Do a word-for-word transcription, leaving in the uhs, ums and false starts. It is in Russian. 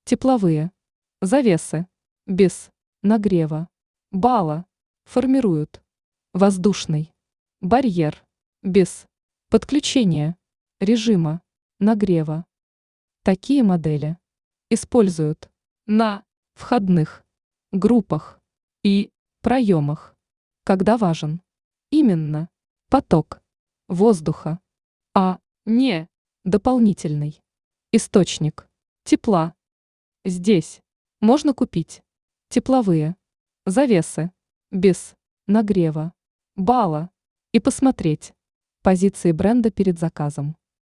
Тепловые завесы без нагрева бала формируют воздушный барьер без подключения режима нагрева. Такие модели используют на входных группах и проемах, когда важен именно поток воздуха, а не дополнительный источник тепла. Здесь можно купить тепловые завесы без нагрева бала и посмотреть позиции бренда перед заказом.